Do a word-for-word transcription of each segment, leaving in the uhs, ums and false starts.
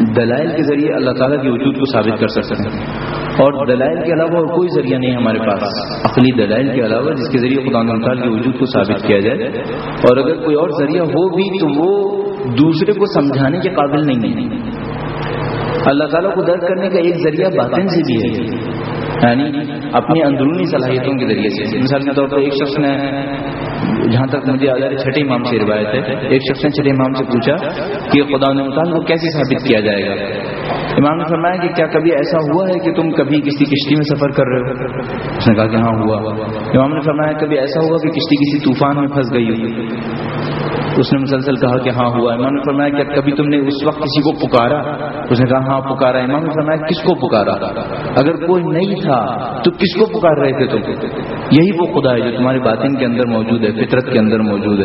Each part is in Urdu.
دلائل کے ذریعے اللہ تعالیٰ کے وجود کو ثابت کر سکتے ہیں، اور دلائل کے علاوہ اور کوئی ذریعہ نہیں ہمارے پاس، عقلی دلائل کے علاوہ جس کے ذریعے خدا تعالیٰ کے وجود کو ثابت کیا جائے. اور اگر کوئی اور ذریعہ ہو بھی تو وہ دوسرے کو سمجھانے کے قابل نہیں ہے. اللہ تعالیٰ کو درک کرنے کا ایک ذریعہ باطن سے بھی ہے، یعنی اپنی اندرونی صلاحیتوں کے ذریعے سے. مثال کے طور پر ایک شخص نے، جہاں تک مجھے یاد ہے چھٹے امام سے روایت ہے، ایک شخص نے چھٹے امام سے پوچھا کہ خدا متعال کو کیسے ثابت کیا جائے گا. امام نے فرمایا کہ کیا کبھی ایسا ہوا ہے کہ تم کبھی کسی کشتی میں سفر کر رہے ہو؟ اس نے کہا کہ ہاں ہوا. امام نے فرمایا کبھی ایسا ہوا کہ کشتی کسی طوفان میں پھنس گئی ہو؟ اس نے مسلسل کہا کہ ہاں ہوا. امام نے فرمایا کہ کبھی تم نے اس وقت کسی کو پکارا؟ اس نے کہا ہاں پکارا. امام نے فرمایا کس کو پکارا؟ اگر کوئی نہیں تھا تو کس کو پکار رہے تھے تم؟ یہی وہ خدا ہے جو تمہارے باطن کے اندر موجود ہے، فطرت کے اندر موجود ہے.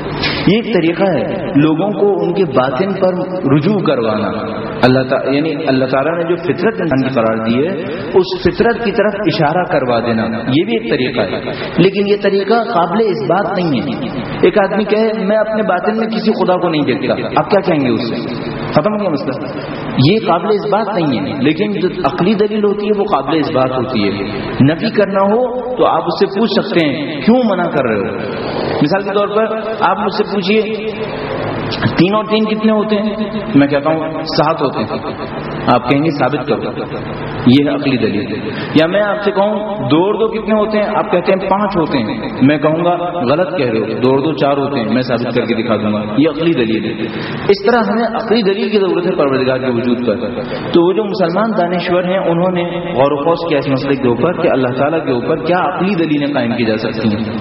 یہ ایک طریقہ ہے لوگوں کو ان کے باطن پر رجوع کروانا. اللہ تعالیٰ یعنی اللہ تعالیٰ نے جو فطرت انسان کی قرار دی ہے اس فطرت کی طرف اشارہ کروا دینا، یہ بھی ایک طریقہ ہے. لیکن یہ طریقہ قابل اس بات نہیں ہے. ایک آدمی کہے میں اپنے باطن میں کسی خدا کو نہیں دیکھتا، آپ کیا کہیں گے اس سے؟ ختم ہو گیا مسئلہ. یہ قابل اس بات نہیں ہے. لیکن جو عقلی دلیل ہوتی ہے وہ قابل اس بات ہوتی ہے. نفی کرنا ہو تو آپ اس سے پوچھ سکتے ہیں کیوں منع کر رہے ہو. مثال کے طور پر آپ مجھ سے پوچھیے تین اور تین کتنے ہوتے ہیں؟ میں کہتا ہوں سات ہوتے ہیں. آپ کہیں گے ثابت کرو، یہ ہے عقلی دلیل. یا میں آپ سے کہوں دو اور دو کتنے ہوتے ہیں؟ آپ کہتے ہیں پانچ ہوتے ہیں. میں کہوں گا غلط کہہ رہے ہو، دو اور دو چار ہوتے ہیں. میں ثابت کر کے دکھا دوں گا، یہ عقلی دلیل ہے. اس طرح ہمیں عقلی دلیل کی ضرورت ہے پروردگار کے وجود پر. تو وہ جو مسلمان دانشور ہیں انہوں نے غور و خوض کیا اس مسئلے کے اوپر کہ اللہ تعالیٰ کے اوپر کیا عقلی دلیلیں قائم کی جا سکتی ہیں.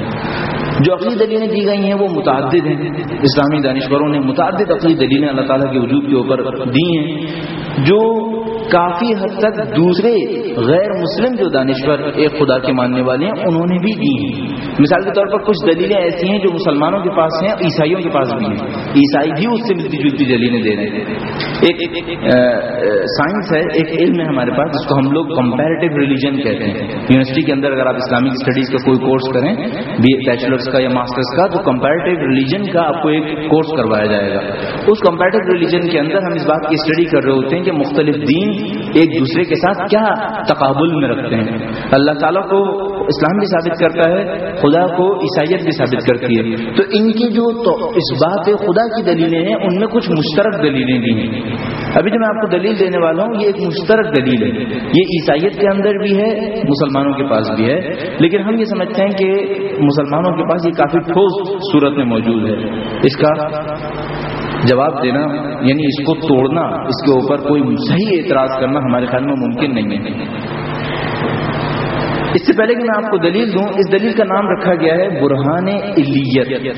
جو عقلی دلیلیں دی گئی ہیں وہ متعدد ہیں. اسلامی دانشوروں نے متعدد عقلی دلیلیں اللہ تعالیٰ کے وجود کے اوپر دی ہیں جو کافی حد تک دوسرے غیر مسلم جو دانشور ایک خدا کے ماننے والے ہیں انہوں نے بھی دی ہیں. مثال کے طور پر کچھ دلیلیں ایسی ہیں جو مسلمانوں کے پاس ہیں، عیسائیوں کے پاس بھی ہیں. عیسائی بھی اس سے ملتی جلتی دلیلیں دے رہے ہیں. ایک سائنس ہے، ایک علم ہے ہمارے پاس جس کو ہم لوگ کمپیریٹیو ریلیجن کہتے ہیں. یونیورسٹی کے اندر اگر آپ اسلامک اسٹڈیز کا کوئی کورس کریں، بی اے بیچلرس کا یا ماسٹرس کا، تو کمپیریٹیو ریلیجن کا آپ کو ایک کورس کروایا جائے گا. اس کمپیریٹیو ریلیجن کے اندر ہم اس بات کی اسٹڈی کر رہے ہوتے ہیں کہ مختلف دین ایک دوسرے کے ساتھ کیا تقابل میں رکھتے ہیں. اللہ تعالیٰ کو اسلام بھی ثابت کرتا ہے، خدا کو عیسائیت بھی ثابت کرتی ہے. تو ان کی جو تو اس بات خدا کی دلیلیں ہیں ان میں کچھ مشترک دلیلیں بھی ہیں. ابھی جو میں آپ کو دلیل دینے والا ہوں یہ ایک مشترک دلیل ہے. یہ عیسائیت کے اندر بھی ہے، مسلمانوں کے پاس بھی ہے. لیکن ہم یہ سمجھتے ہیں کہ مسلمانوں کے پاس یہ کافی ٹھوس صورت میں موجود ہے. اس کا جواب دینا یعنی اس کو توڑنا، اس کے اوپر کوئی صحیح اعتراض کرنا ہمارے خیال میں ممکن نہیں ہے. اس سے پہلے کہ میں آپ کو دلیل دوں، اس دلیل کا نام رکھا گیا ہے برہان علیت.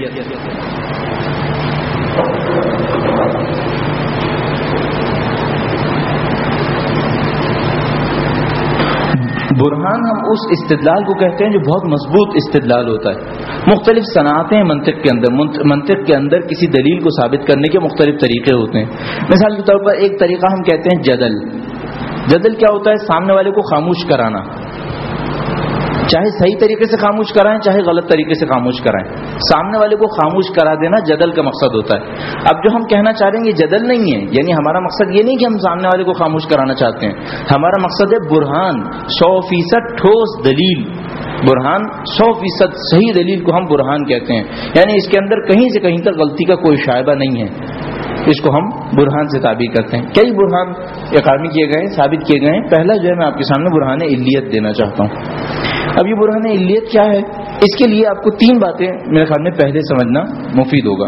برہان ہم اس استدلال کو کہتے ہیں جو بہت مضبوط استدلال ہوتا ہے. مختلف صنعتیں منطق کے اندر منطق کے اندر کسی دلیل کو ثابت کرنے کے مختلف طریقے ہوتے ہیں. مثال کے طور پر ایک طریقہ ہم کہتے ہیں جدل. جدل کیا ہوتا ہے؟ سامنے والے کو خاموش کرانا، چاہے صحیح طریقے سے خاموش کرائیں چاہے غلط طریقے سے خاموش کرائیں. سامنے والے کو خاموش کرا دینا جدل کا مقصد ہوتا ہے. اب جو ہم کہنا چاہ رہے ہیں یہ جدل نہیں ہے، یعنی ہمارا مقصد یہ نہیں کہ ہم سامنے والے کو خاموش کرانا چاہتے ہیں. ہمارا مقصد ہے برہان، سو فیصد ٹھوس دلیل. برہان سو فیصد صحیح دلیل کو ہم برہان کہتے ہیں. یعنی اس کے اندر کہیں سے کہیں تک غلطی کا کوئی شائبہ نہیں ہے، اس کو ہم برہان سے تعبیر کرتے ہیں. کئی برہان اقامی کیے گئے، ثابت کیے گئے. پہلا جو ہے میں آپ کے سامنے برہان علیت دینا چاہتا ہوں. اب یہ برہان علیت کیا ہے؟ اس کے لیے آپ کو تین باتیں میرے خیال میں پہلے سمجھنا مفید ہوگا.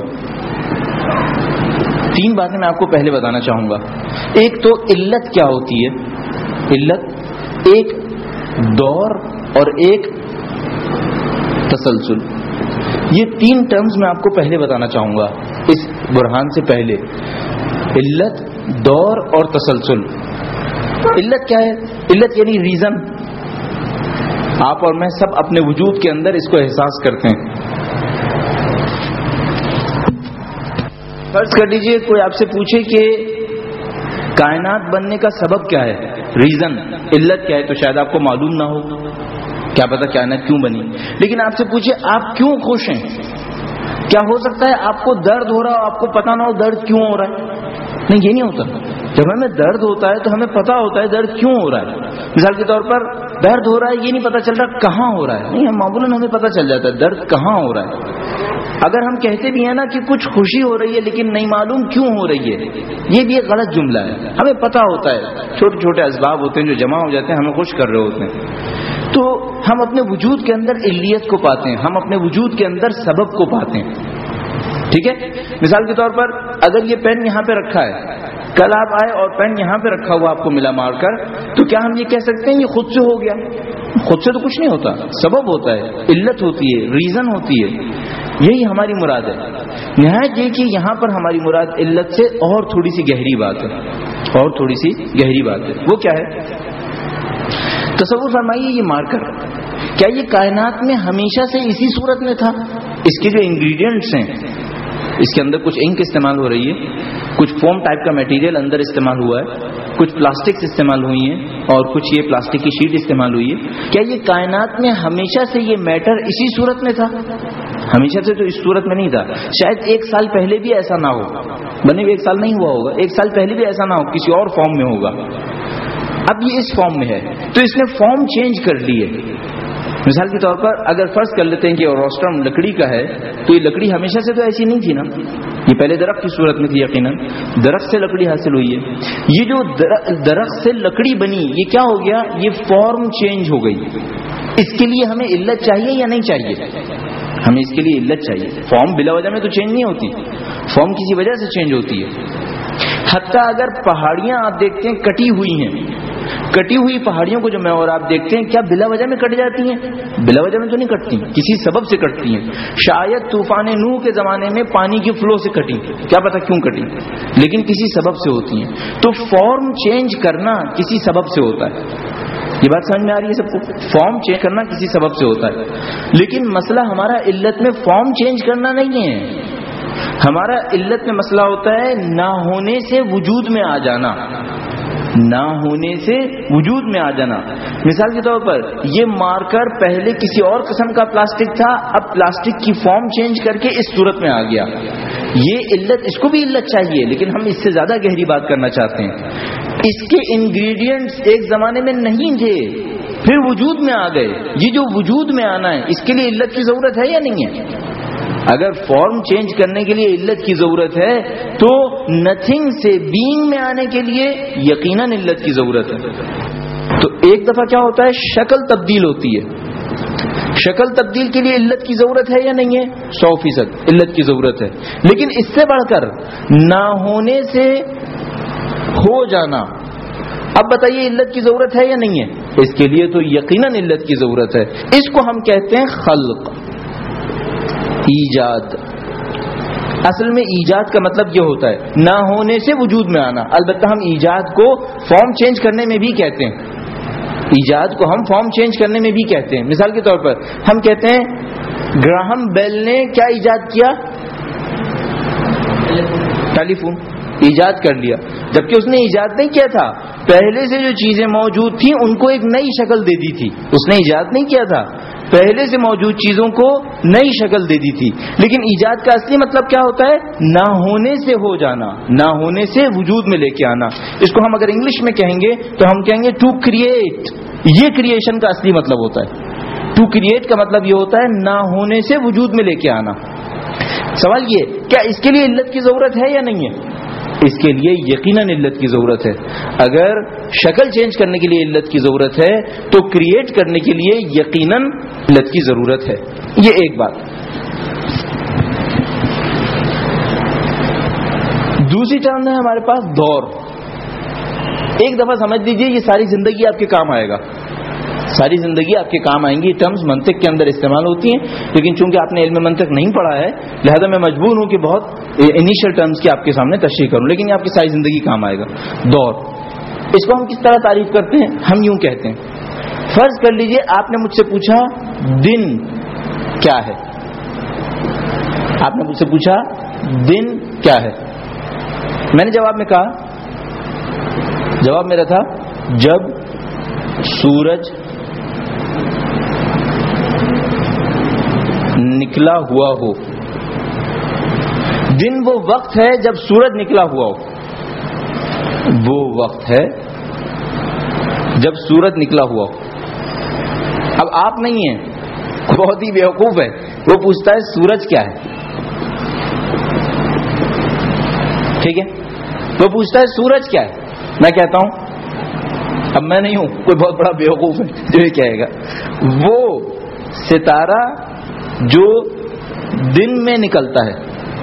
تین باتیں میں آپ کو پہلے بتانا چاہوں گا. ایک تو علت کیا ہوتی ہے. علت ایک دور اور ایک تسلسل. یہ تین ٹرمز میں آپ کو پہلے بتانا چاہوں گا اس برہان سے پہلے. علت، دور اور تسلسل. علت کیا ہے؟ علت یعنی ریزن. آپ اور میں سب اپنے وجود کے اندر اس کو احساس کرتے ہیں. فرض کر لیجئے کوئی آپ سے پوچھے کہ کائنات بننے کا سبب کیا ہے، ریزن، علت کیا ہے، تو شاید آپ کو معلوم نہ ہو. کیا پتا کائنات کیوں بنی. لیکن آپ سے پوچھے آپ کیوں خوش ہیں، کیا ہو سکتا ہے آپ کو درد ہو رہا ہو، آپ کو پتا نہ ہو درد کیوں ہو رہا ہے؟ نہیں، یہ نہیں ہوتا. جب ہمیں درد ہوتا ہے تو ہمیں پتا ہوتا ہے درد کیوں ہو رہا ہے. مثال کے طور پر درد ہو رہا ہے یہ نہیں پتا چل رہا کہاں ہو رہا ہے, نہیں ہم معمولاً ہمیں پتا چل جاتا ہے درد کہاں ہو رہا ہے. اگر ہم کہتے بھی ہیں نا کہ کچھ خوشی ہو رہی ہے لیکن نہیں معلوم کیوں ہو رہی ہے, یہ بھی ایک غلط جملہ ہے. ہمیں پتا ہوتا ہے چھوٹے چھوٹے اسباب ہوتے ہیں جو جمع ہو جاتے ہیں ہمیں خوش کر رہے ہوتے ہیں, تو ہم اپنے وجود کے اندر علیت کو پاتے ہیں, ہم اپنے وجود کے اندر سبب کو پاتے ہیں. ٹھیک ہے, مثال کے طور پر اگر یہ پین یہاں پہ رکھا ہے, کل آپ آئے اور پین یہاں پہ رکھا ہوا آپ کو ملا مار کر, تو کیا ہم یہ کہہ سکتے ہیں یہ خود سے ہو گیا؟ خود سے تو کچھ نہیں ہوتا, سبب ہوتا ہے, علت ہوتی ہے, ریزن ہوتی ہے. یہی ہماری مراد ہے. نہایت یہ کہ یہاں پر ہماری مراد علت سے اور تھوڑی سی گہری بات ہے, اور تھوڑی سی گہری بات ہے. وہ کیا ہے؟ تصور فرمائیے یہ مارکر کیا یہ کائنات میں ہمیشہ سے اسی صورت میں تھا؟ اس کے جو انگریڈینٹس ہیں, اس کے اندر کچھ انک استعمال ہو رہی ہے, کچھ فوم ٹائپ کا میٹیریل اندر استعمال ہوا ہے, کچھ پلاسٹکس استعمال ہوئی ہیں اور کچھ یہ پلاسٹک کی شیٹ استعمال ہوئی ہے. کیا یہ کائنات میں ہمیشہ سے یہ میٹر اسی صورت میں تھا؟ ہمیشہ سے تو اس صورت میں نہیں تھا. شاید ایک سال پہلے بھی ایسا نہ ہو, بنے ہوئے ایک سال نہیں ہوا ہوگا, ایک سال پہلے بھی ایسا نہ ہو, کسی اور فارم میں ہوگا. اب یہ اس فارم میں ہے تو اس نے فارم چینج کر لی ہے. مثال کے طور پر اگر فرض کر لیتے ہیں کہ روسٹرم لکڑی کا ہے, تو یہ لکڑی ہمیشہ سے تو ایسی نہیں تھی نا, یہ پہلے درخت کی صورت میں تھی, یقیناً درخت سے لکڑی حاصل ہوئی ہے. یہ جو درخت سے لکڑی بنی یہ کیا ہو گیا؟ یہ فارم چینج ہو گئی. اس کے لیے ہمیں علت چاہیے یا نہیں چاہیے؟ ہمیں اس کے لیے علت چاہیے. فارم بلا وجہ میں تو چینج نہیں ہوتی, فارم کسی وجہ سے چینج ہوتی ہے. حتیٰ اگر پہاڑیاں آپ دیکھتے ہیں کٹی ہوئی ہیں, کٹی ہوئی پہاڑیوں کو جو میں اور آپ دیکھتے ہیں کیا بلا وجہ میں کٹ جاتی ہیں؟ بلا وجہ میں تو نہیں کٹتی, کسی سبب سے کٹتی ہیں. شاید طوفان نوح کے زمانے میں پانی کی فلو سے کٹی, کیا پتہ کیوں کٹی, لیکن کسی سبب سے ہوتی ہیں. تو فارم چینج کرنا کسی سبب سے ہوتا ہے. یہ بات سمجھ میں آ رہی ہے سب کو؟ فارم چینج کرنا کسی سبب سے ہوتا ہے. لیکن مسئلہ ہمارا علت میں فارم چینج کرنا نہیں ہے. ہمارا علت میں مسئلہ ہوتا ہے نہ ہونے سے وجود میں آ جانا, نہ ہونے سے وجود میں آ جانا. مثال کے طور پر یہ مارکر پہلے کسی اور قسم کا پلاسٹک تھا, اب پلاسٹک کی فارم چینج کر کے اس صورت میں آ گیا. یہ علت, اس کو بھی علت چاہیے لیکن ہم اس سے زیادہ گہری بات کرنا چاہتے ہیں. اس کے انگریڈینٹس ایک زمانے میں نہیں تھے, پھر وجود میں آ گئے. یہ جو وجود میں آنا ہے اس کے لیے علت کی ضرورت ہے یا نہیں ہے؟ اگر فارم چینج کرنے کے لیے علت کی ضرورت ہے تو نتھنگ سے بینگ میں آنے کے لیے یقیناً علت کی ضرورت ہے. تو ایک دفعہ کیا ہوتا ہے, شکل تبدیل ہوتی ہے. شکل تبدیل کے لیے علت کی ضرورت ہے یا نہیں ہے؟ سو فیصد علت کی ضرورت ہے. لیکن اس سے بڑھ کر نہ ہونے سے ہو جانا, اب بتائیے علت کی ضرورت ہے یا نہیں ہے؟ اس کے لیے تو یقیناً علت کی ضرورت ہے. اس کو ہم کہتے ہیں خلق, ایجاد. اصل میں ایجاد کا مطلب یہ ہوتا ہے نہ ہونے سے وجود میں آنا. البتہ ہم ایجاد کو فارم چینج کرنے میں بھی کہتے ہیں, ایجاد کو ہم فارم چینج کرنے میں بھی کہتے ہیں. مثال کے طور پر ہم کہتے ہیں گراہم بیل نے کیا ایجاد کیا؟ ٹیلی فون ایجاد کر لیا, جبکہ اس نے ایجاد نہیں کیا تھا. پہلے سے جو چیزیں موجود تھیں ان کو ایک نئی شکل دے دی تھی. اس نے ایجاد نہیں کیا تھا, پہلے سے موجود چیزوں کو نئی شکل دے دی تھی. لیکن ایجاد کا اصلی مطلب کیا ہوتا ہے؟ نہ ہونے سے ہو جانا, نہ ہونے سے وجود میں لے کے آنا. اس کو ہم اگر انگلش میں کہیں گے تو ہم کہیں گے ٹو کریٹ. یہ کریشن کا اصلی مطلب ہوتا ہے. ٹو کریٹ کا مطلب یہ ہوتا ہے نہ ہونے سے وجود میں لے کے آنا. سوال یہ, کیا اس کے لیے علت کی ضرورت ہے یا نہیں ہے؟ اس کے لیے یقیناً علت کی ضرورت ہے. اگر شکل چینج کرنے کے لیے علت کی ضرورت ہے تو کریٹ کرنے کے لیے یقیناً علت کی ضرورت ہے. یہ ایک بات. دوسری ٹرم ہے ہمارے پاس دور. ایک دفعہ سمجھ لیجئے یہ ساری زندگی آپ کے کام آئے گا, ساری زندگی آپ کے کام آئیں گی. یہ ٹرمز منطق کے اندر استعمال ہوتی ہیں, لیکن چونکہ آپ نے علم منطق نہیں پڑھا ہے لہذا میں مجبور ہوں کہ بہت انیشل ٹرمز کی آپ کے سامنے تشریح کروں, لیکن یہ آپ کی ساری زندگی کام آئے گا. دور, اس کو ہم کس طرح تعریف کرتے ہیں؟ ہم یوں کہتے ہیں, فرض کر لیجئے آپ نے مجھ سے پوچھا دن کیا ہے, آپ نے مجھ سے پوچھا دن کیا ہے. میں نے جواب میں کہا, جواب میرا تھا جب سورج نکلا ہوا ہو. دن وہ وقت ہے جب سورج نکلا ہوا ہو. وہ وقت ہے جب سورج نکلا ہوا ہو. اب آپ نہیں ہیں, بہت ہی بیوقوف ہے, وہ پوچھتا ہے سورج کیا ہے. ٹھیک ہے, وہ پوچھتا ہے سورج کیا ہے. میں کہتا ہوں, اب میں نہیں ہوں, کوئی بہت بڑا بیوقوف ہے جو یہ کہے گا, وہ ستارہ جو دن میں نکلتا ہے.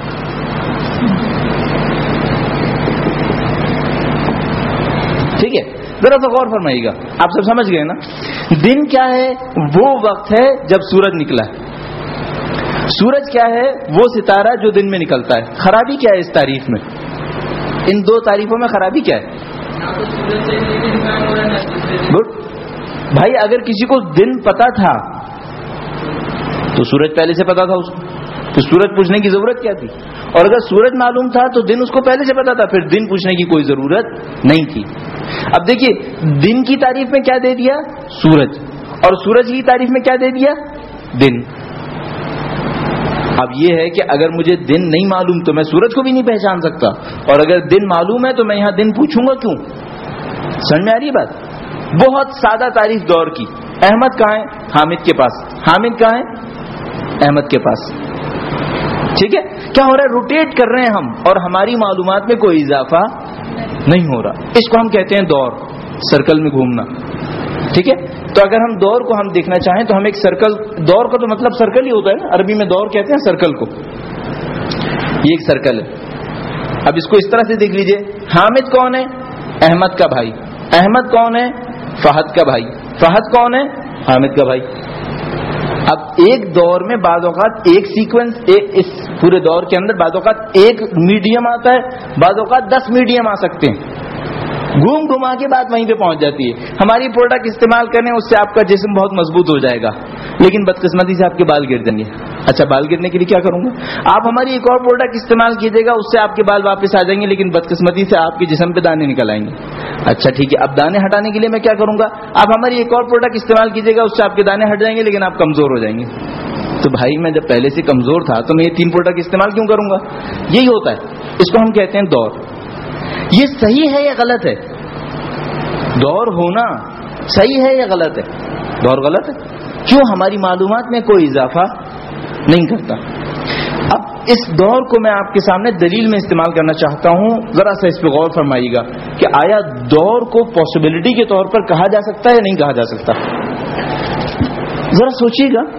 ٹھیک ہے, ذرا سا غور فرمائیے گا, آپ سب سمجھ گئے نا. دن کیا ہے؟ وہ وقت ہے جب سورج نکلا ہے. سورج کیا ہے؟ وہ ستارہ جو دن میں نکلتا ہے. خرابی کیا ہے اس تعریف میں؟ ان دو تعریفوں میں خرابی کیا ہے؟ گڈ بھائی, اگر کسی کو دن پتا تھا تو سورج پہلے سے پتا تھا اس کو, تو سورج پوچھنے کی ضرورت کیا تھی؟ اور اگر سورج معلوم تھا تو دن اس کو پہلے سے پتا تھا, پھر دن پوچھنے کی کوئی ضرورت نہیں تھی. اب دیکھیے, دن کی تعریف میں کیا دے دیا؟ سورج. اور سورج کی تعریف میں کیا دے دیا؟ دن. اب یہ ہے کہ اگر مجھے دن نہیں معلوم تو میں سورج کو بھی نہیں پہچان سکتا, اور اگر دن معلوم ہے تو میں یہاں دن پوچھوں گا کیوں؟ سمجھ میں آ رہی بات؟ بہت سادہ تعریف دور کی. احمد کہاں ہے؟ حامد کے پاس. حامد کہاں ہے؟ احمد کے پاس. ٹھیک ہے, کیا ہو رہا ہے؟ روٹیٹ کر رہے ہیں ہم, اور ہماری معلومات میں کوئی اضافہ نہیں ہو رہا. اس کو ہم کہتے ہیں دور, سرکل میں گھومنا. ٹھیک ہے, تو اگر ہم دور کو ہم دیکھنا چاہیں تو ہم ایک سرکل, دور کا تو مطلب سرکل ہی ہوتا ہے نا, عربی میں دور کہتے ہیں سرکل کو. یہ ایک سرکل ہے. اب اس کو اس طرح سے دیکھ لیجئے, حامد کون ہے؟ احمد کا بھائی. احمد کون ہے؟ فہد کا بھائی. فہد کون ہے؟ حامد کا بھائی. اب ایک دور میں بعض اوقات ایک سیکوینس, اس پورے دور کے اندر بعض اوقات ایک میڈیم آتا ہے, بعض اوقات دس میڈیم آ سکتے ہیں. گھوم گھما کے بات وہیں پہ پہنچ جاتی ہے. ہماری پروڈکٹ استعمال کریں, اس سے آپ کا جسم بہت مضبوط ہو جائے گا, لیکن بدقسمتی سے آپ کے بال گر جائیں گے. اچھا, بال گرنے کے لیے کیا کروں گا؟ آپ ہماری ایک اور پروڈکٹ استعمال کیجیے گا, اس سے آپ کے بال واپس آ جائیں گے, لیکن بدقسمتی سے آپ کے جسم پہ دانے نکل آئیں گے. اچھا ٹھیک ہے, اب دانے ہٹانے کے لیے میں کیا کروں گا؟ آپ ہماری ایک اور پروڈکٹ استعمال کیجیے گا, اس سے آپ کے دانے ہٹ جائیں گے, لیکن آپ کمزور ہو جائیں گے. تو بھائی, میں جب پہلے سے کمزور تھا تو میں یہ تین پروڈکٹ استعمال کیوں کروں گا؟ یہی ہوتا ہے. اس کو ہم کہتے ہیں دور. یہ صحیح ہے یا غلط ہے؟ دور ہونا صحیح ہے یا غلط ہے؟ دور غلط ہے. کیوں؟ ہماری معلومات میں کوئی اضافہ نہیں کرتا. اب اس دور کو میں آپ کے سامنے دلیل میں استعمال کرنا چاہتا ہوں, ذرا سا اس پہ غور فرمائیے گا کہ آیا دور کو پاسبلٹی کے طور پر کہا جا سکتا ہے یا نہیں کہا جا سکتا؟ ذرا سوچیے گا.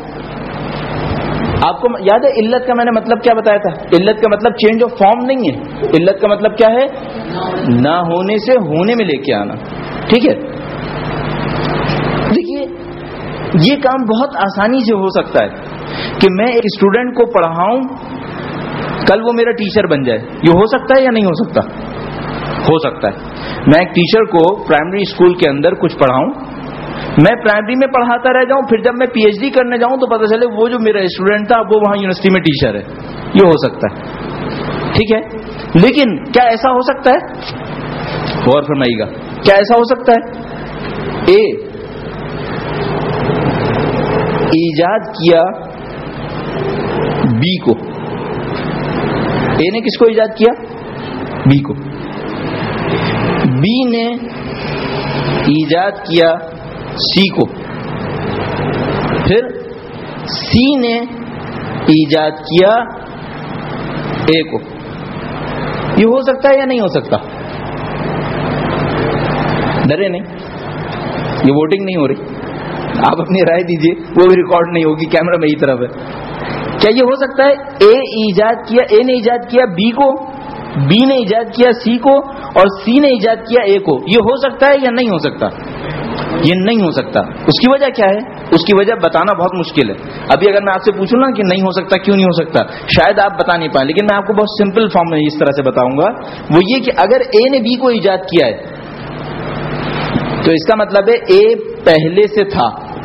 آپ کو یاد ہے علت کا میں نے مطلب کیا بتایا تھا؟ علت کا مطلب چینج آف فارم نہیں ہے. علت کا مطلب کیا ہے؟ نہ ہونے سے ہونے میں لے کے آنا. ٹھیک ہے, دیکھیے یہ کام بہت آسانی سے ہو سکتا ہے کہ میں ایک اسٹوڈنٹ کو پڑھاؤں, کل وہ میرا ٹیچر بن جائے. یہ ہو سکتا ہے یا نہیں ہو سکتا؟ ہو سکتا ہے. میں ایک ٹیچر کو پرائمری اسکول کے اندر کچھ پڑھاؤں, میں پرائمری میں پڑھاتا رہ جاؤں, پھر جب میں پی ایچ ڈی کرنے جاؤں تو پتہ چلے وہ جو میرا اسٹوڈنٹ تھا وہ وہاں یونیورسٹی میں ٹیچر ہے. یہ ہو سکتا ہے. ٹھیک ہے, لیکن کیا ایسا ہو سکتا ہے؟ غور فرمائیے گا, کیا ایسا ہو سکتا ہے؟ اے ایجاد کیا بی کو. اے نے کس کو ایجاد کیا؟ بی کو. بی نے ایجاد کیا سی کو. پھر سی نے ایجاد کیا اے کو. یہ ہو سکتا ہے یا نہیں ہو سکتا؟ ڈرے نہیں, یہ ووٹنگ نہیں ہو رہی, آپ اپنی رائے دیجئے, وہ بھی ریکارڈ نہیں ہوگی, کیمرہ میری طرف ہے. کیا یہ ہو سکتا ہے اے ایجاد کیا, اے نے ایجاد کیا بی کو, بی نے ایجاد کیا سی کو, اور سی نے ایجاد کیا اے کو؟ یہ ہو سکتا ہے یا نہیں ہو سکتا؟ یہ نہیں ہو سکتا. اس کی وجہ کیا ہے؟ اس کی وجہ بتانا بہت مشکل ہے. ابھی اگر میں آپ سے پوچھوں نا کہ نہیں ہو سکتا, کیوں نہیں ہو سکتا, شاید آپ بتا نہیں پائیں, لیکن میں آپ کو بہت سمپل فارم میں اس طرح سے بتاؤں گا. وہ یہ کہ اگر اے نے بی کو ایجاد کیا ہے تو اس کا مطلب ہے اے پہلے سے تھا.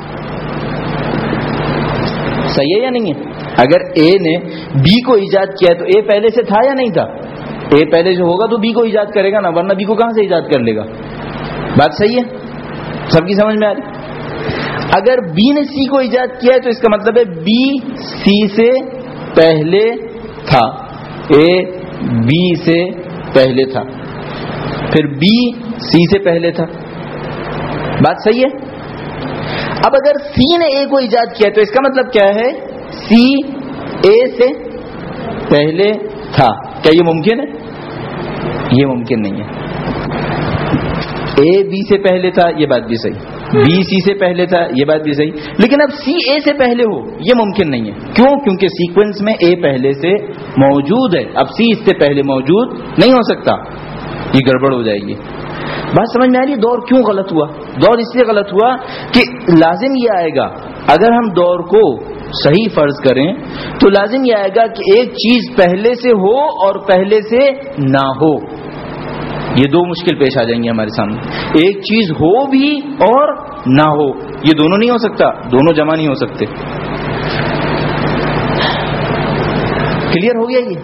صحیح ہے یا نہیں ہے؟ اگر اے نے بی کو ایجاد کیا ہے تو اے پہلے سے تھا یا نہیں تھا؟ اے پہلے سے ہوگا تو بی کو ایجاد کرے گا نا, ورنہ بی کو کہاں سے ایجاد کر لے گا؟ بات صحیح ہے, سب کی سمجھ میں آ رہی؟ اگر بی نے سی کو ایجاد کیا ہے تو اس کا مطلب ہے بی سی سے پہلے تھا, اے بی سے پہلے تھا. پھر بی سی سے پہلے تھا. بات صحیح ہے؟ اب اگر سی نے اے کو ایجاد کیا تو اس کا مطلب کیا ہے؟ سی اے سے پہلے تھا. کیا یہ ممکن ہے؟ یہ ممکن نہیں ہے. اے بی سے پہلے تھا، یہ بات بھی صحیح. بی سی سے پہلے تھا، یہ بات بھی صحیح. لیکن اب سی اے سے پہلے ہو، یہ ممکن نہیں ہے. کیوں؟ کیونکہ سیکوینس میں اے پہلے سے موجود ہے. اب سی اس سے پہلے موجود نہیں ہو سکتا، یہ گڑبڑ ہو جائے گی. بات سمجھ میں آ رہی ہے؟ دور کیوں غلط ہوا؟ دور اس لیے غلط ہوا کہ لازم یہ آئے گا، اگر ہم دور کو صحیح فرض کریں تو لازم یہ آئے گا کہ ایک چیز پہلے سے ہو اور پہلے سے نہ ہو. یہ دو مشکل پیش آ جائیں گے ہمارے سامنے. ایک چیز ہو بھی اور نہ ہو، یہ دونوں نہیں ہو سکتا، دونوں جمع نہیں ہو سکتے. کلیئر ہو گیا یہ؟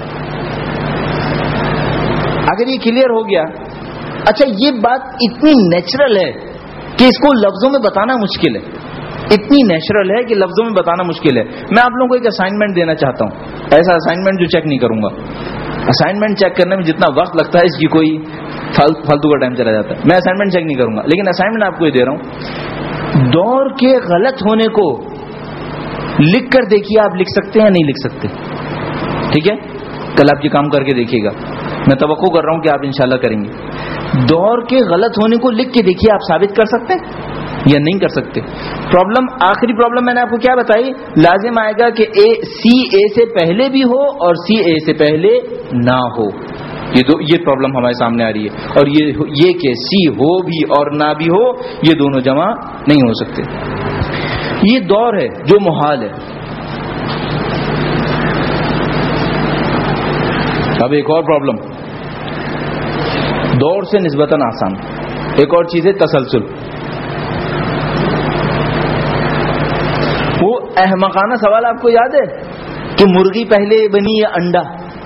اگر یہ کلیئر ہو گیا، اچھا یہ بات اتنی نیچرل ہے کہ اس کو لفظوں میں بتانا مشکل ہے. اتنی نیچرل ہے کہ لفظوں میں بتانا مشکل ہے. میں آپ لوگوں کو ایک اسائنمنٹ دینا چاہتا ہوں، ایسا اسائنمنٹ جو چیک نہیں کروں گا. اسائنمنٹ چیک کرنے میں جتنا وقت لگتا ہے اس کی کوئی فالتو کا ٹائم چلا جاتا ہے. میں اسائنمنٹ چیک نہیں کروں گا، لیکن اسائنمنٹ آپ کو یہ دے رہا ہوں. دور کے غلط ہونے کو لکھ کر دیکھیے، آپ لکھ سکتے ہیں یا نہیں لکھ سکتے؟ ٹھیک ہے، کل آپ یہ کام کر کے دیکھیے گا. میں توقع کر رہا ہوں کہ آپ انشاءاللہ کریں گے. دور کے غلط ہونے کو لکھ کے دیکھیے، آپ ثابت کر سکتے ہیں یا نہیں کر سکتے؟ پرابلم، آخری پرابلم میں نے آپ کو کیا بتائی؟ لازم آئے گا کہ اے سی اے سے پہلے بھی ہو اور سی اے سے پہلے نہ ہو. یہ دو یہ پرابلم ہمارے سامنے آ رہی ہے. اور یہ یہ کہ سی ہو بھی اور نہ بھی ہو، یہ دونوں جمع نہیں ہو سکتے. یہ دور ہے جو محال ہے. اب ایک اور پرابلم، دور سے نسبتاً آسان ایک اور چیز ہے تسلسل. وہ احمقانہ سوال آپ کو یاد ہے کہ مرغی پہلے بنی یا انڈا؟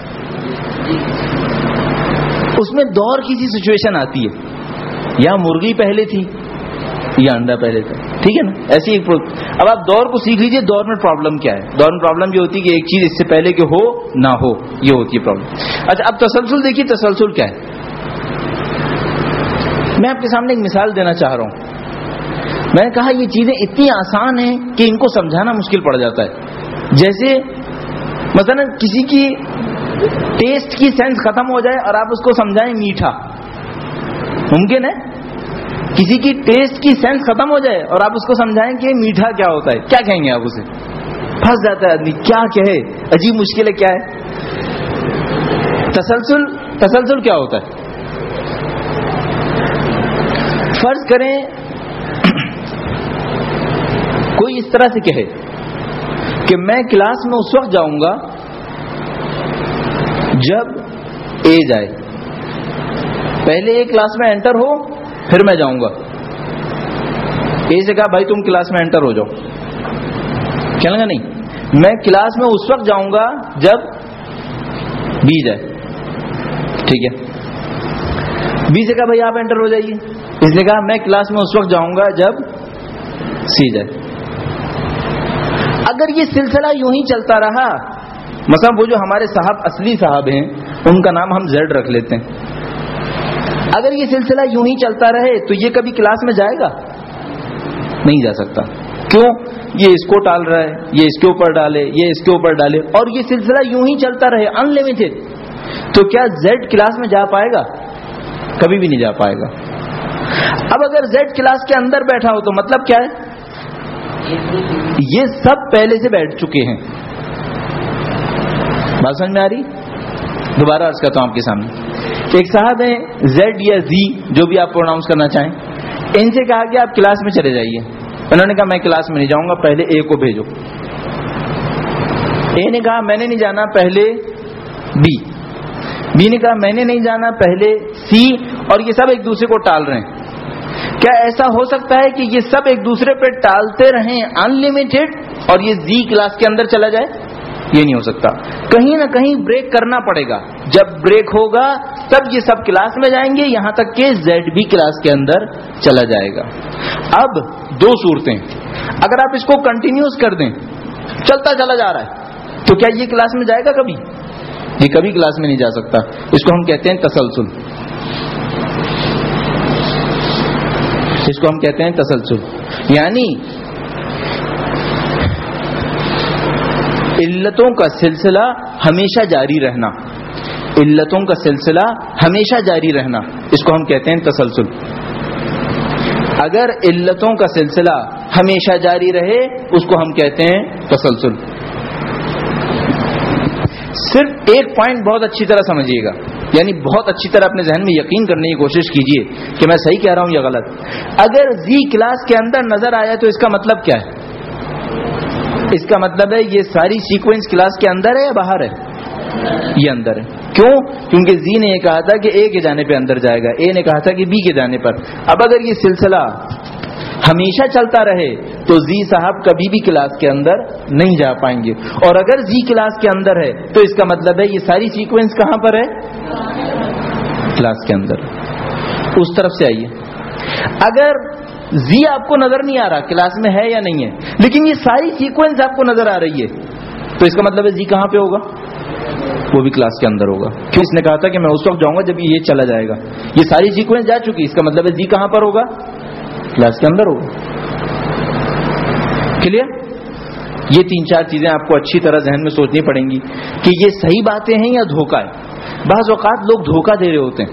اس میں دور کی سی سچویشن آتی ہے، یا مرغی پہلے تھی یا انڈا پہلے تھا. ٹھیک ہے نا؟ ایسی ایک اب آپ دور کو سیکھ لیجئے. دور میں پرابلم کیا ہے؟ دور میں پرابلم یہ ہوتی ہے کہ ایک چیز اس سے پہلے کہ ہو نہ ہو، یہ ہوتی ہے پرابلم. اچھا اب تسلسل دیکھیے. تسلسل کیا ہے؟ میں آپ کے سامنے ایک مثال دینا چاہ رہا ہوں. میں نے کہا یہ چیزیں اتنی آسان ہیں کہ ان کو سمجھانا مشکل پڑ جاتا ہے. جیسے مثلا کسی کی ٹیسٹ کی سینس ختم ہو جائے اور آپ اس کو سمجھائیں میٹھا. ممکن ہے؟ کسی کی ٹیسٹ کی سینس ختم ہو جائے اور آپ اس کو سمجھائیں کہ میٹھا کیا ہوتا ہے، کیا کہیں گے آپ اسے؟ پھنس جاتا ہے آدمی، کیا کہے، عجیب مشکل ہے. کیا ہے تسلسل؟ تسلسل کیا ہوتا ہے؟ فرض کریں کوئی اس طرح سے کہے کہ میں کلاس میں اس وقت جاؤں گا جب اے جائے. پہلے اے کلاس میں انٹر ہو پھر میں جاؤں گا. اے سے کہا بھائی تم کلاس میں انٹر ہو جاؤ. کہنے گا نہیں، میں کلاس میں اس وقت جاؤں گا جب بی جائے. ٹھیک ہے. بی سے کہا بھائی آپ انٹر ہو جائیے. اس نے کہا میں کلاس میں اس وقت جاؤں گا جب سی جائے. اگر یہ سلسلہ یوں ہی چلتا رہا، مثلا وہ جو ہمارے صاحب اصلی صاحب ہیں ان کا نام ہم زیڈ رکھ لیتے ہیں، اگر یہ سلسلہ یوں ہی چلتا رہے تو یہ کبھی کلاس میں جائے گا؟ نہیں جا سکتا. کیوں؟ یہ اس کو ٹال رہا ہے، یہ اس کے اوپر ڈالے، یہ اس کے اوپر ڈالے، اور یہ سلسلہ یوں ہی چلتا رہے ان لمیٹڈ، تو کیا زیڈ کلاس میں جا پائے گا؟ کبھی بھی نہیں جا پائے گا. اب اگر زیڈ کلاس کے اندر بیٹھا ہو تو مطلب کیا ہے؟ یہ سب پہلے سے بیٹھ چکے ہیں. بات سمجھ میں آ رہی؟ دوبارہ عرض کرتا ہوں آپ کے سامنے. ایک صاحب ہیں زیڈ یا زی جو بھی آپ پروناؤنس کرنا چاہیں، ان سے کہا کہ آپ کلاس میں چلے جائیے. انہوں نے کہا میں کلاس میں نہیں جاؤں گا، پہلے اے کو بھیجو. اے نے کہا میں نے نہیں جانا، پہلے بی. بی نے کہا میں نے نہیں جانا، پہلے سی. اور یہ سب ایک دوسرے کو ٹال رہے ہیں. کیا ایسا ہو سکتا ہے کہ یہ سب ایک دوسرے پہ ٹالتے رہیں ان لمیٹڈ اور یہ زی کلاس کے اندر چلا جائے؟ یہ نہیں ہو سکتا. کہیں نہ کہیں بریک کرنا پڑے گا. جب بریک ہوگا تب یہ سب کلاس میں جائیں گے، یہاں تک کہ زیڈ بھی کلاس کے اندر چلا جائے گا. اب دو صورتیں، اگر آپ اس کو کنٹینیوس کر دیں، چلتا چلا جا رہا ہے، تو کیا یہ کلاس میں جائے گا؟ کبھی یہ کبھی کلاس میں نہیں جا سکتا. اس کو ہم کہتے ہیں تسلسل. اس کو ہم کہتے ہیں تسلسل. یعنی علتوں کا سلسلہ ہمیشہ جاری رہنا، علتوں کا سلسلہ ہمیشہ جاری رہنا، اس کو ہم کہتے ہیں تسلسل. اگر علتوں کا سلسلہ ہمیشہ جاری رہے اس کو ہم کہتے ہیں تسلسل. صرف ایک پوائنٹ بہت اچھی طرح سمجھیے گا، یعنی بہت اچھی طرح اپنے ذہن میں یقین کرنے کی کوشش کیجئے کہ میں صحیح کہہ رہا ہوں یا غلط. اگر زی کلاس کے اندر نظر آیا تو اس کا مطلب کیا ہے؟ اس کا مطلب ہے یہ ساری سیکوینس کلاس کے اندر ہے یا باہر ہے؟ یہ اندر ہے. کیوں؟ کیونکہ زی نے یہ کہا تھا کہ اے کے جانے پہ اندر جائے گا، اے نے کہا تھا کہ بی کے جانے پر. اب اگر یہ سلسلہ ہمیشہ چلتا رہے تو زی صاحب کبھی بھی کلاس کے اندر نہیں جا پائیں گے، اور اگر زی کلاس کے اندر ہے تو اس کا مطلب ہے یہ ساری سیکوینس کہاں پر ہے؟ کلاس کے اندر. اس طرف سے آئیے. اگر زی آپ کو نظر نہیں آ رہا کلاس میں ہے یا نہیں ہے، لیکن یہ ساری سیکوینس آپ کو نظر آ رہی ہے، تو اس کا مطلب ہے زی کہاں پہ ہوگا؟ وہ بھی کلاس کے اندر ہوگا. کیوں؟ اس نے کہا تھا کہ میں اس وقت جاؤں گا جب یہ چلا جائے گا. یہ ساری سیکوینس جا چکی، اس کا مطلب ہے زی کہاں پر ہوگا؟ کلاس کے اندر ہوگا. کلیئر؟ یہ تین چار چیزیں آپ کو اچھی طرح ذہن میں سوچنی پڑیں گی کہ یہ صحیح باتیں ہیں یا دھوکہ ہے. بعض اوقات لوگ دھوکہ دے رہے ہوتے ہیں.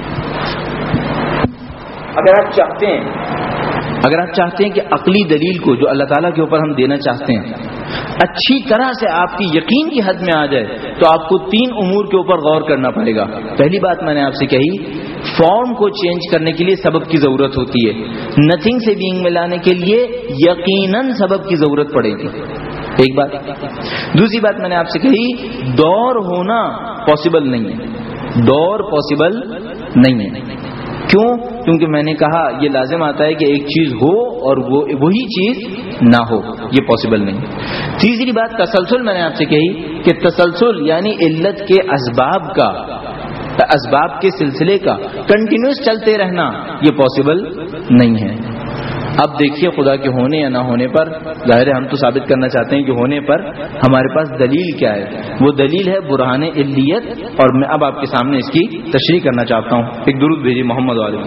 اگر آپ چاہتے ہیں اگر آپ چاہتے ہیں کہ عقلی دلیل کو جو اللہ تعالیٰ کے اوپر ہم دینا چاہتے ہیں اچھی طرح سے آپ کی یقین کی حد میں آ جائے تو آپ کو تین امور کے اوپر غور کرنا پڑے گا. پہلی بات میں نے آپ سے کہی، فارم کو چینج کرنے کے لیے سبب کی ضرورت ہوتی ہے. نتھنگ سے بینگ میں لانے کے لیے یقیناً سبب کی ضرورت پڑے گی. ایک بات. دوسری بات میں نے آپ سے کہی، دور ہونا پاسبل نہیں ہے، دور پاسبل نہیں ہے. کیوں؟ کیونکہ میں نے کہا یہ لازم آتا ہے کہ ایک چیز ہو اور وہ وہی چیز نہ ہو، یہ پاسبل نہیں. تیسری بات تسلسل میں نے آپ سے کہی کہ تسلسل یعنی علت کے اسباب کا، اسباب کے سلسلے کا کنٹینیوس چلتے رہنا، یہ پاسبل نہیں ہے. اب دیکھیے خدا کے ہونے یا نہ ہونے پر، ظاہر ہے ہم تو ثابت کرنا چاہتے ہیں کہ ہونے پر ہمارے پاس دلیل کیا ہے. وہ دلیل ہے برہان علیت، اور میں اب آپ کے سامنے اس کی تشریح کرنا چاہتا ہوں. ایک درود بھیجیے محمد علیہ.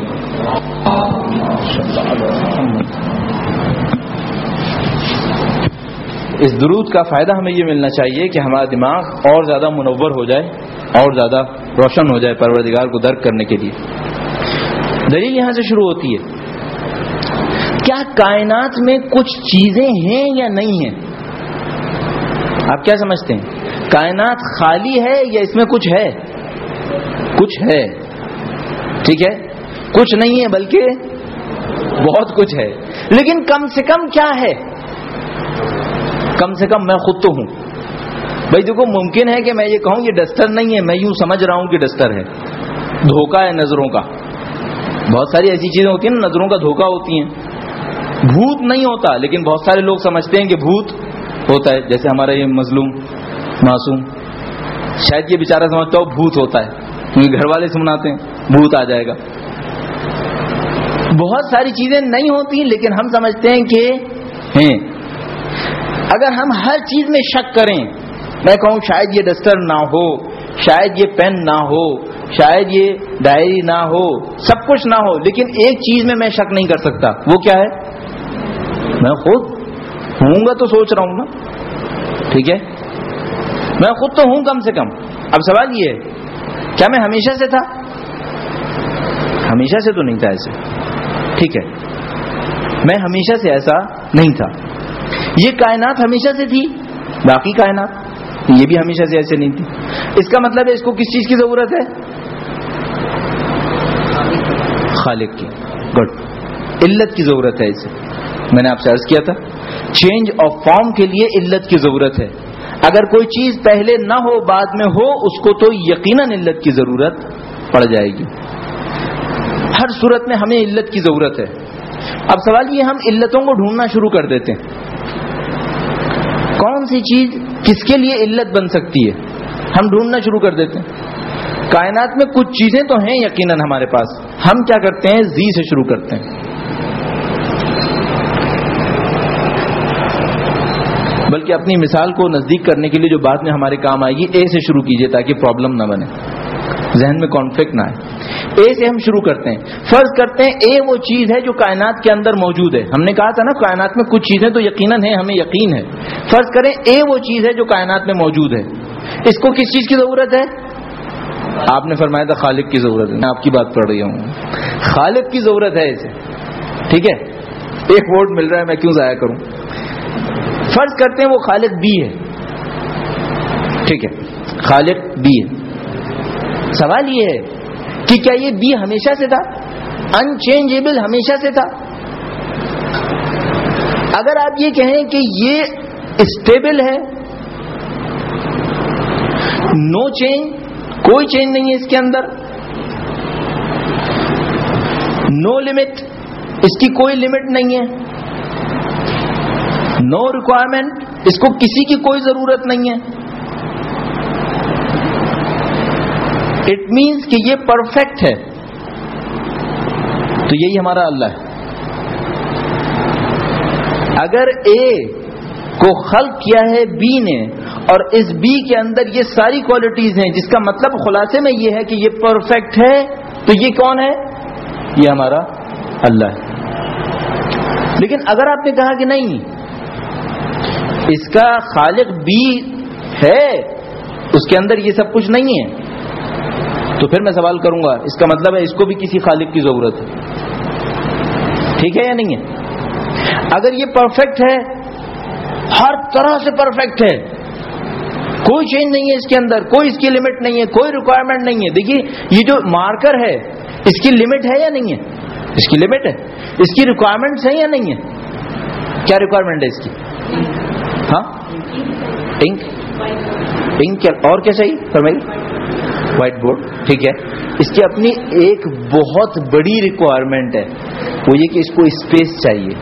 اس درود کا فائدہ ہمیں یہ ملنا چاہیے کہ ہمارا دماغ اور زیادہ منور ہو جائے، اور زیادہ روشن ہو جائے پروردگار کو درک کرنے کے لیے. دلیل یہاں سے شروع ہوتی ہے. کیا کائنات میں کچھ چیزیں ہیں یا نہیں ہیں؟ آپ کیا سمجھتے ہیں؟ کائنات خالی ہے یا اس میں کچھ ہے؟ کچھ ہے. ٹھیک ہے، کچھ نہیں ہے بلکہ بہت کچھ ہے. لیکن کم سے کم کیا ہے؟ کم سے کم میں خود تو ہوں. بھائی دیکھو، ممکن ہے کہ میں یہ کہوں یہ ڈسٹر نہیں ہے، میں یوں سمجھ رہا ہوں کہ ڈسٹر ہے. دھوکہ ہے نظروں کا. بہت ساری ایسی چیزیں ہوتی ہیں نا، نظروں کا دھوکہ ہوتی ہیں. بھوت نہیں ہوتا لیکن بہت سارے لوگ سمجھتے ہیں کہ بھوت ہوتا ہے. جیسے ہمارا یہ مظلوم معصوم، شاید یہ بیچارہ سمجھتا ہو بھوت ہوتا ہے، کیونکہ گھر والے سناتے ہیں بھوت آ جائے گا. بہت ساری چیزیں نہیں ہوتی لیکن ہم سمجھتے ہیں کہ ہیں. اگر ہم ہر چیز میں شک کریں، میں کہوں شاید یہ ڈسٹر نہ ہو، شاید یہ پین نہ ہو، شاید یہ ڈائری نہ ہو، سب کچھ نہ ہو، لیکن ایک چیز میں میں شک نہیں کر سکتا. وہ کیا ہے؟ میں خود ہوں گا تو سوچ رہا ہوں نا. ٹھیک ہے، میں خود تو ہوں کم سے کم. اب سوال یہ ہے، کیا میں ہمیشہ سے تھا؟ ہمیشہ سے تو نہیں تھا ایسے. ٹھیک ہے، میں ہمیشہ سے ایسا نہیں تھا. یہ کائنات ہمیشہ سے تھی، باقی کائنات یہ بھی ہمیشہ سے ایسے نہیں تھی. اس کا مطلب ہے اس کو کس چیز کی ضرورت ہے؟ خالق کی. گڈ. علت کی ضرورت ہے اسے. میں نے آپ سے عرض کیا تھا چینج آف فارم کے لیے علت کی ضرورت ہے. اگر کوئی چیز پہلے نہ ہو بعد میں ہو، اس کو تو یقیناً علت کی ضرورت پڑ جائے گی. ہر صورت میں ہمیں علت کی ضرورت ہے. اب سوال یہ، ہم علتوں کو ڈھونڈنا شروع کر دیتے ہیں. کون سی چیز کس کے لیے علت بن سکتی ہے، ہم ڈھونڈنا شروع کر دیتے ہیں. کائنات میں کچھ چیزیں تو ہیں یقیناً ہمارے پاس. ہم کیا کرتے ہیں؟ زی سے شروع کرتے ہیں. بلکہ اپنی مثال کو نزدیک کرنے کے لیے جو بعد میں ہمارے کام آئے گی، اے سے شروع کیجئے تاکہ پرابلم نہ بنے، ذہن میں کانفلکٹ نہ آئے. اے سے ہم شروع کرتے ہیں. فرض کرتے ہیں اے وہ چیز ہے جو کائنات کے اندر موجود ہے. ہم نے کہا تھا نا کائنات میں کچھ چیزیں تو یقیناً ہیں, ہمیں یقین ہے. فرض کریں اے وہ چیز ہے جو کائنات میں موجود ہے. اس کو کس چیز کی ضرورت ہے؟ آپ نے فرمایا تھا خالق کی ضرورت ہے. میں آپ کی بات پڑھ رہی ہوں, خالق کی ضرورت ہے اسے. ٹھیک ہے, ایک ووٹ مل رہا ہے, میں کیوں ضائع کروں. فرض کرتے ہیں وہ خالق بی ہے. ٹھیک ہے, خالق بی ہے. سوال یہ ہے کہ کیا یہ بی ہمیشہ سے تھا؟ ان چینجیبل ہمیشہ سے تھا؟ اگر آپ یہ کہیں کہ یہ اسٹیبل ہے, نو چینج, کوئی چینج نہیں ہے اس کے اندر, نو لمٹ, اس کی کوئی لمٹ نہیں ہے, نو ریکوائرمنٹ, اس کو کسی کی کوئی ضرورت نہیں ہے, اٹ مینس کہ یہ پرفیکٹ ہے. تو یہی ہمارا اللہ ہے. اگر اے کو خلق کیا ہے بی نے, اور اس بی کے اندر یہ ساری کوالٹیز ہیں, جس کا مطلب خلاصے میں یہ ہے کہ یہ پرفیکٹ ہے, تو یہ کون ہے؟ یہ ہمارا اللہ ہے. لیکن اگر آپ نے کہا کہ نہیں, اس کا خالق بی ہے, اس کے اندر یہ سب کچھ نہیں ہے, تو پھر میں سوال کروں گا اس کا مطلب ہے اس کو بھی کسی خالق کی ضرورت ہے. ٹھیک ہے یا نہیں ہے؟ اگر یہ پرفیکٹ ہے, ہر طرح سے پرفیکٹ ہے, کوئی چینج نہیں ہے اس کے اندر, کوئی اس کی لمٹ نہیں ہے, کوئی ریکوائرمنٹ نہیں ہے. دیکھیے یہ جو مارکر ہے اس کی لمٹ ہے یا نہیں ہے؟ اس کی لمٹ ہے. اس کی ریکوائرمنٹس ہیں یا نہیں ہے؟ کیا ریکوائرمنٹ ہے اس کی؟ ہاں, انک, انک اور کیا چاہیے فرمائیے؟ White board. ٹھیک ہے, اس کی اپنی ایک بہت بڑی ریکوائرمنٹ ہے, وہ یہ کہ اس کو اسپیس چاہیے,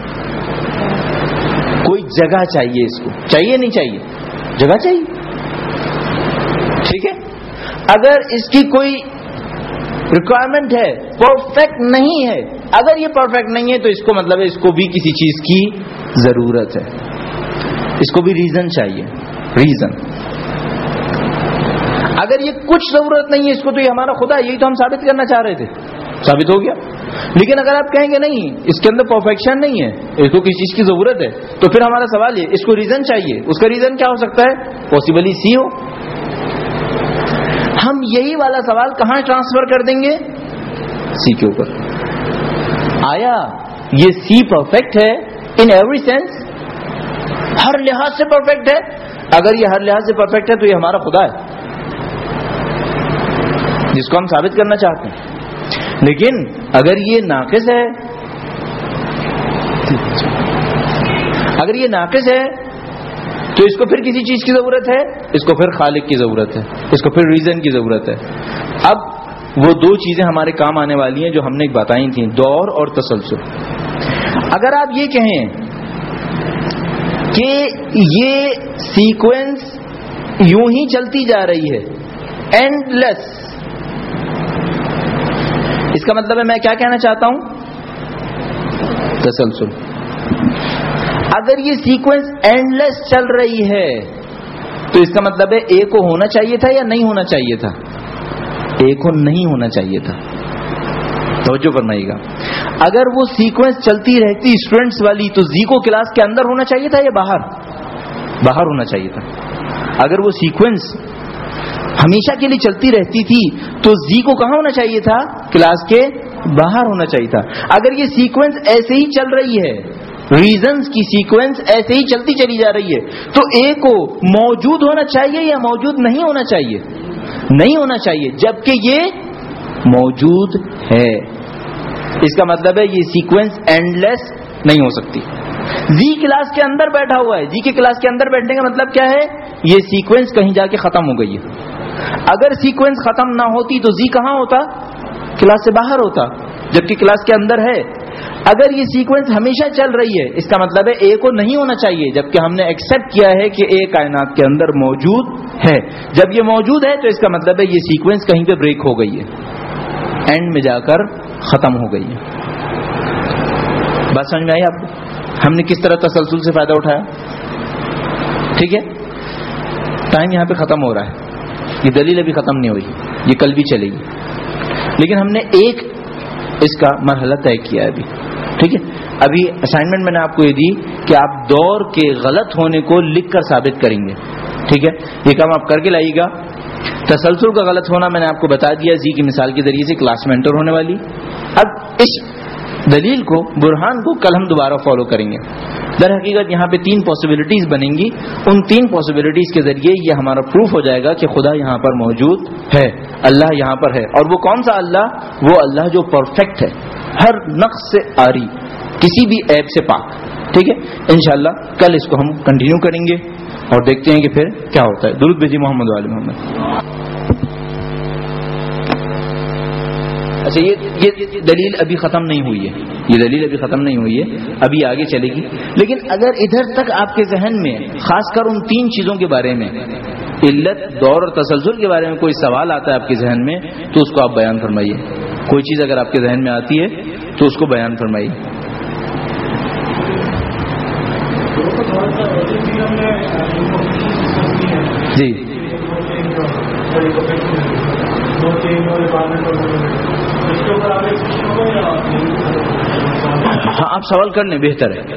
کوئی جگہ چاہیے. اس کو چاہیے نہیں چاہیے؟ جگہ چاہیے. ٹھیک ہے, اگر اس کی کوئی ریکوائرمنٹ ہے, پرفیکٹ نہیں ہے, اگر یہ پرفیکٹ نہیں ہے تو اس کو مطلب ہے اس کو بھی کسی چیز کی ضرورت ہے, اس کو بھی ریزن چاہیے. ریزن اگر یہ کچھ ضرورت نہیں ہے اس کو, تو یہ ہمارا خدا ہے. یہی تو ہم ثابت کرنا چاہ رہے تھے, ثابت ہو گیا. لیکن اگر آپ کہیں گے نہیں اس کے اندر پرفیکشن نہیں ہے, اس کو کسی چیز کی ضرورت ہے, تو پھر ہمارا سوال یہ اس کو ریزن چاہیے. اس کا ریزن کیا ہو سکتا ہے؟ پاسبلی سی ہو. ہم یہی والا سوال کہاں ٹرانسفر کر دیں گے؟ سی کے اوپر. آیا یہ سی پرفیکٹ ہے ان ایوری سینس, ہر لحاظ سے پرفیکٹ ہے؟ اگر یہ ہر لحاظ سے پرفیکٹ ہے تو یہ ہمارا خدا ہے جس کو ہم ثابت کرنا چاہتے ہیں. لیکن اگر یہ ناقص ہے, اگر یہ ناقص ہے تو اس کو پھر کسی چیز کی ضرورت ہے, اس کو پھر خالق کی ضرورت ہے, اس کو پھر ریزن کی ضرورت ہے. اب وہ دو چیزیں ہمارے کام آنے والی ہیں جو ہم نے بتائی تھیں, دور اور تسلسل. اگر آپ یہ کہیں کہ یہ سیکوینس یوں ہی چلتی جا رہی ہے, اینڈ لیس, اس کا مطلب ہے میں کیا کہنا چاہتا ہوں؟ تسلسل. اگر یہ سیکوینس اینڈ لیس چل رہی ہے تو اس کا مطلب ہے اے کو ہونا چاہیے تھا یا نہیں ہونا چاہیے تھا؟ اے کو نہیں ہونا چاہیے تھا. توجہ فرمائیے گا. اگر وہ سیکوینس چلتی رہتی اسٹوڈنٹس والی تو زی کو کلاس کے اندر ہونا چاہیے تھا یا باہر؟ باہر ہونا چاہیے تھا. اگر وہ سیکوینس ہمیشہ کے لیے چلتی رہتی تھی تو زی کو کہاں ہونا چاہیے تھا؟ کلاس کے باہر ہونا چاہیے تھا. اگر یہ سیکوینس ایسے ہی چل رہی ہے, ریزنز کی سیکوینس ایسے ہی چلتی چلی جا رہی ہے, تو اے کو موجود ہونا چاہیے یا موجود نہیں ہونا چاہیے؟ نہیں ہونا چاہیے, جبکہ یہ موجود ہے. اس کا مطلب ہے یہ سیکوینس اینڈ لیس نہیں ہو سکتی. زی کلاس کے اندر بیٹھا ہوا ہے, زی کے کلاس کے اندر بیٹھنے کا مطلب کیا ہے؟ یہ سیکوینس کہیں جا کے ختم ہو گئی ہے. اگر سیکوینس ختم نہ ہوتی تو زی کہاں ہوتا؟ کلاس سے باہر ہوتا, جبکہ کلاس کے اندر ہے. اگر یہ سیکوینس ہمیشہ چل رہی ہے, اس کا مطلب ہے اے کو نہیں ہونا چاہیے, جبکہ ہم نے ایکسپٹ کیا ہے کہ اے کائنات کے اندر موجود ہے. جب یہ موجود ہے تو اس کا مطلب ہے یہ سیکوینس کہیں پہ بریک ہو گئی ہے, اینڈ میں جا کر ختم ہو گئی ہے. بات سمجھ میں آئی آپ کو؟ ہم نے کس طرح تسلسل سے فائدہ اٹھایا. ٹھیک ہے, ٹائم یہاں پہ ختم ہو رہا ہے, یہ دلیل ابھی ختم نہیں ہوئی, یہ کل بھی چلے گی. لیکن ہم نے ایک اس کا مرحلہ طے کیا ہے ابھی. ٹھیک ہے, ابھی اسائنمنٹ میں نے آپ کو یہ دی کہ آپ دور کے غلط ہونے کو لکھ کر ثابت کریں گے. ٹھیک ہے, یہ کام آپ کر کے لائیے گا. تسلسل کا غلط ہونا میں نے آپ کو بتا دیا زی کی مثال کے ذریعے سے, کلاس میں انٹر ہونے والی. اب اس دلیل کو, برہان کو کل ہم دوبارہ فالو کریں گے. در حقیقت یہاں پہ تین پاسبلٹیز بنیں گی. ان تین پاسبلٹیز کے ذریعے یہ ہمارا پروف ہو جائے گا کہ خدا یہاں پر موجود ہے, اللہ یہاں پر ہے. اور وہ کون سا اللہ؟ وہ اللہ جو پرفیکٹ ہے, ہر نقص سے آری, کسی بھی عیب سے پاک. ٹھیک ہے, انشاءاللہ کل اس کو ہم کنٹینیو کریں گے اور دیکھتے ہیں کہ پھر کیا ہوتا ہے. درود بھیجیے محمد وعلی محمد. اچھا, یہ یہ دلیل ابھی ختم نہیں ہوئی ہے, یہ دلیل ابھی ختم نہیں ہوئی ہے, ابھی آگے چلے گی. لیکن اگر ادھر تک آپ کے ذہن میں خاص کر ان تین چیزوں کے بارے میں, علت, دور اور تسلسل کے بارے میں کوئی سوال آتا ہے آپ کے ذہن میں, تو اس کو آپ بیان فرمائیے. کوئی چیز اگر آپ کے ذہن میں آتی ہے تو اس کو بیان فرمائیے. جی ہاں, آپ سوال کر لیں, بہتر ہے.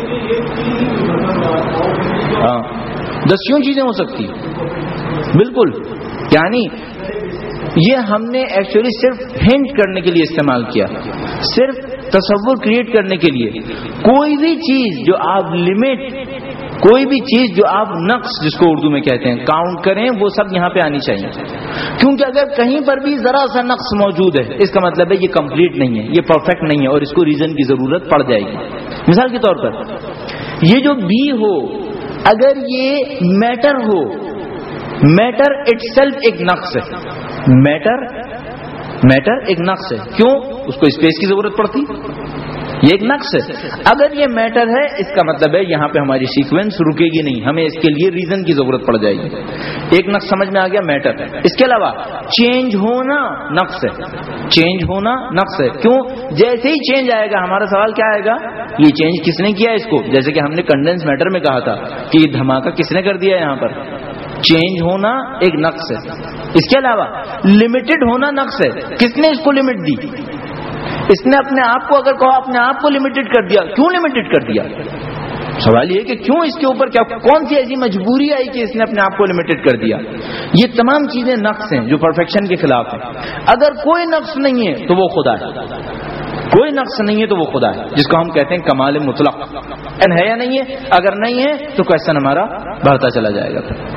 ہاں, دسیوں چیزیں ہو سکتی, بالکل. یعنی یہ ہم نے ایکچولی صرف ہنٹ کرنے کے لیے استعمال کیا, صرف تصور کریٹ کرنے کے لیے. کوئی بھی چیز جو آپ لمٹ, کوئی بھی چیز جو آپ نقص جس کو اردو میں کہتے ہیں کاؤنٹ کریں, وہ سب یہاں پہ آنی چاہیے. کیونکہ اگر کہیں پر بھی ذرا سا نقص موجود ہے, اس کا مطلب ہے یہ کمپلیٹ نہیں ہے, یہ پرفیکٹ نہیں ہے, اور اس کو ریزن کی ضرورت پڑ جائے گی. مثال کے طور پر یہ جو بی ہو, اگر یہ میٹر ہو, میٹر اٹ سیلف ایک نقص ہے. میٹر میٹر ایک نقص ہے. کیوں؟ اس کو اسپیس کی ضرورت پڑتی, یہ ایک نقص ہے. اگر یہ میٹر ہے, اس کا مطلب ہے یہاں پہ ہماری سیکوینس رکے گی نہیں, ہمیں اس کے لیے ریزن کی ضرورت پڑ جائے گی. ایک نقص سمجھ میں آ گیا, میٹر. اس کے علاوہ چینج ہونا نقص ہے, چینج ہونا نقص ہے. کیوں؟ جیسے ہی چینج آئے گا ہمارا سوال کیا آئے گا, یہ چینج کس نے کیا اس کو؟ جیسے کہ ہم نے کنڈینس میٹر میں کہا تھا کہ یہ دھماکہ کس نے کر دیا یہاں پر. چینج ہونا ایک نقص ہے. اس کے علاوہ لمیٹڈ ہونا نقص ہے. کس نے اس کو لمٹ دی؟ اس نے اپنے آپ کو, اگر کہو اپنے آپ کو لمیٹڈ کر دیا. کیوں لمیٹڈ کر دیا؟ سوال یہ کہ کیوں, اس کے اوپر کیا, کون سی ایسی مجبوری آئی کہ اس نے اپنے آپ کو لمیٹڈ کر دیا؟ یہ تمام چیزیں نقص ہیں جو پرفیکشن کے خلاف ہیں. اگر کوئی نقص نہیں ہے تو وہ خدا ہے, کوئی نقص نہیں ہے تو وہ خدا ہے, جس کو ہم کہتے ہیں کمال مطلق. ہے یا نہیں ہے؟ اگر نہیں ہے تو کویسچن ہمارا بڑھتا چلا جائے گا.